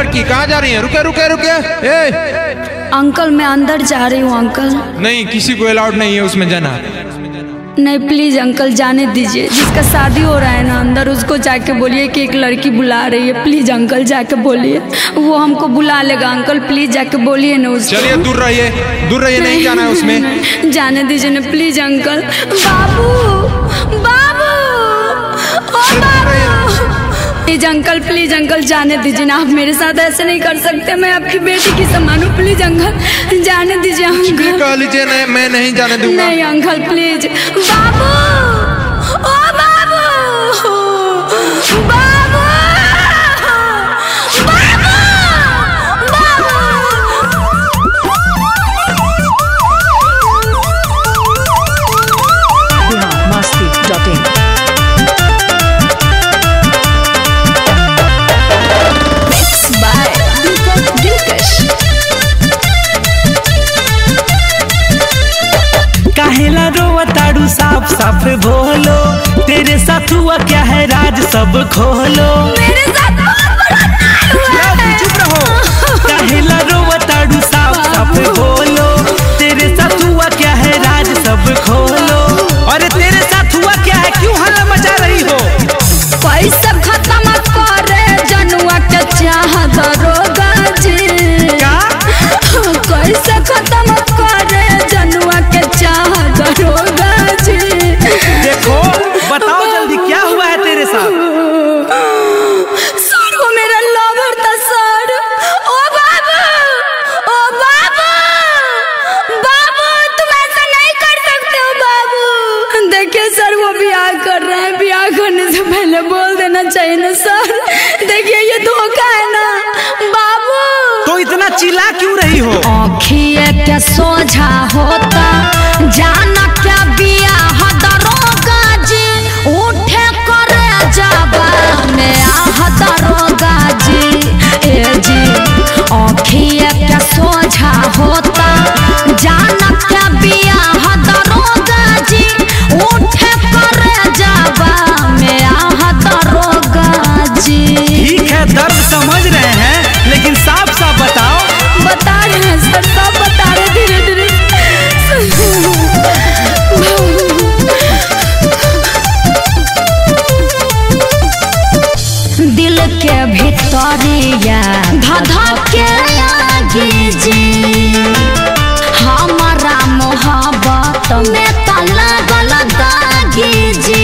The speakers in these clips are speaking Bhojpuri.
लड़की कहाँ जा रही है? रुके रुके रुके। ए अंकल मैं अंदर जा रही हूँ अंकल। नहीं, किसी को अलाउड नहीं है उसमें जाना। नहीं प्लीज अंकल जाने दीजिए। जिसका शादी हो रहा है ना अंदर, उसको जाके बोलिए कि एक लड़की बुला रही है। प्लीज अंकल जाके बोलिए, वो हमको बुला लेगा। अंकल प्लीज जाके बोलिए ना उसको। चलिए दूर रहिए, दूर रहिए, नहीं जाना है उसमें। जाने दीजिए ना प्लीज अंकल। बाबू बाबू ओ बाबू, प्लीज अंकल, प्लीज अंकल जाने दीजिए ना। आप मेरे साथ ऐसे नहीं कर सकते। मैं आपकी बेटी की समान हूँ। प्लीज अंकल जाने दीजिए अंकल। कह लीजिए नहीं, मैं नहीं जाने दूंगा। नहीं अंकल प्लीज। बाबू ओ बाबू बाबू masti.in काहेला रोवा ताड़ू साफ साफ बोलो, तेरे साथ हुआ क्या है राज सब खोलो। मेरे साथ बहुत बड़ा अन्याय हुआ है। चुप रहो। काहेला रोवा ताड़ू साफ साफ बोलो, तेरे साथ हुआ क्या है राज सब खोलो। अरे तेरे साथ हुआ क्या है, क्यों हल्ला मचा रही हो? पैसा खत्म करे जनुआ के चाह दरोगा जी। क्या? कैसे खत्म करे जनुआ के चाह दरोगा जी। देखो बताओ जल्दी क्या हुआ है तेरे साथ? सर वो मेरा लवर था सर। ओ बाबू ओ बाबू बाबू, तुम ऐसा नहीं कर सकते हो बाबू। देखिए सर वो ब्याह कर रहे हैं। ब्याह करने से पहले बोल देना चाहिए ना सर। देखिए ये धोखा है ना बाबू। तो इतना चिल्ला क्यों रही हो? आँखिए के सोझा होता जाना क्या ब्याह दरोगा जी। उठे करे जाबा में आह दरोगा जी। ए जी आँखिए के सोझा होता जाना क्या ब्याह दरोगा जी। उठे करे जाबा में आह दरोगा जी। ठीक है दर्द समझ रहे हैं, लेकिन साफ साफ बताओ। बता रहे हैं सर, सब बता रहे धीरे धीरे। दिल के भितरिया धधा के आगे जी। हमारा मोहब्बत में ताला गला दागे जी।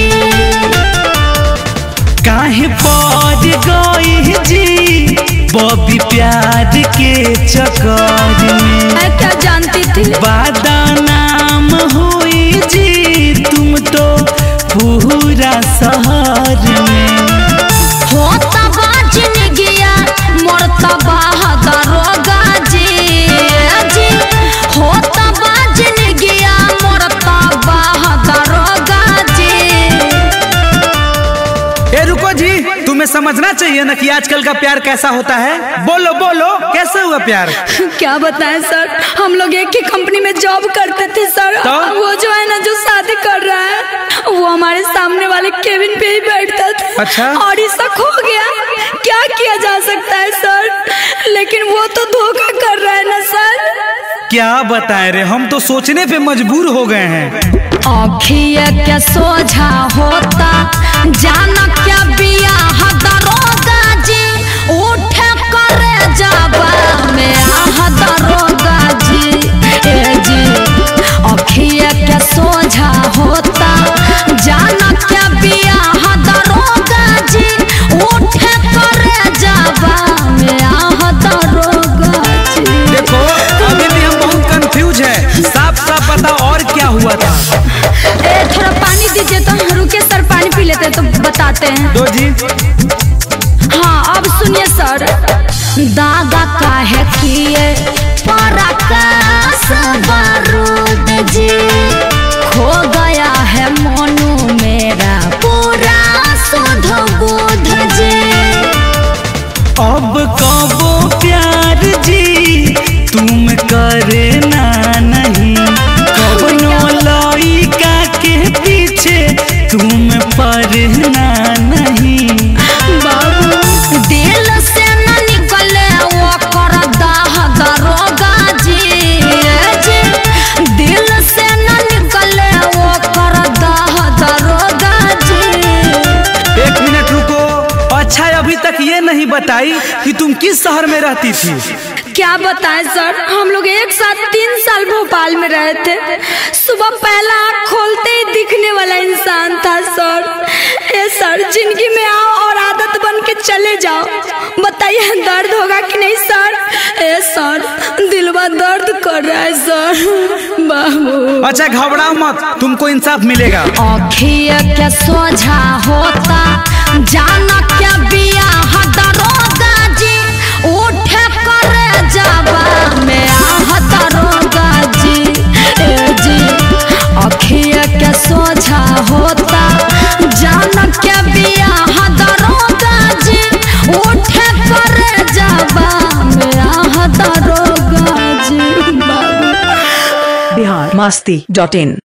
काहे पड़ गई जी बॉबी प्यार के चक्कर में? मैं क्या जानती थी। बदनाम हुई जी तुम तो पूरा शहर में। होता बाजिन गया मरता दरोगा जी। जी होता बाजिन गया मरता दरोगा जी। ए रुको जी, तुम्हें समझना चाहिए ना कि आजकल का प्यार कैसा होता है। बोलो बोलो कैसे हुआ प्यार? क्या बताएं सर, हम लोग एक ही कंपनी में जॉब करते थे सर। तो? वो जो है ना जो शादी कर रहा है वो हमारे सामने वाले केबिन पे ही बैठता था। अच्छा। और इसका खो गया। क्या किया जा सकता है सर, लेकिन वो तो धोखा कर रहा है ना सर। क्या बताएं रे, हम तो सोचने पे मजबूर हो गए हैं। आँखिए के सोझा होता जाना क्या ब्याह दरोगा जी। उठे करे जाबा में आह दरोगा जी। ए जी आँखिए के सोझा होता जाना क्या ब्याह दरोगा जी। उठे करे जाबा में आह दरोगा जी। देखो अभी भी हम बहुत कंफ्यूज है, साफ साफ बताओ और क्या हुआ था? ए थोड़ा पानी दीजिए तो। रुके सर पानी पी लेते हैं तो बताते हैं। दो जी। हाँ अब सुनिए सर। दादा काहे किए पराकाश बारूद जी। खो गया है मोनू मेरा पूरा सुध बुध जी। अब कबो प्यार जी तुम करे ना नहीं। कबनो लइका के पीछे तुम पढ़ना नहीं। बाबू दिल से न निकले बताई कि तुम किस शहर में रहती थी? क्या बताएं सर, हम लोग एक साथ 3 साल भोपाल में रहे थे। सुबह पहला आँख खोलते ही दिखने वाला इंसान था सर। ए सर, जिंदगी में आओ और आदत बन के चले जाओ। बताइए दर्द होगा कि नहीं सर? ए सर, दिलवा दर्द कर रहा है सर। बाबू अच्छा घबराओ मत, तुमको इंसाफ मिलेगा। अखिया क्या सोझा होता जाना क्या बिया दरोगा जी, उठे करे जाबा में दरोगा जी। ए जी, अखिया क्या सोझा होता जाना क्या बिया दरोगा जी, उठे करे जाबा में दरोगा जी। बिहार मस्ती.in